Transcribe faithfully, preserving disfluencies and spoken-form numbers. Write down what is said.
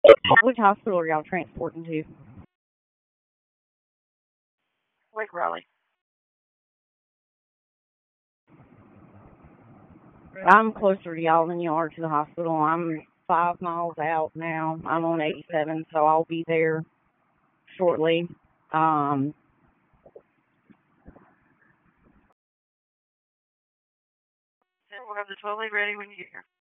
Which hospital are y'all transporting to? Lake Raleigh. I'm closer to y'all than you are to the hospital. I'm five miles out now. I'm on eighty-seven, so I'll be there shortly. Um, We'll have the twelve ready when you get here.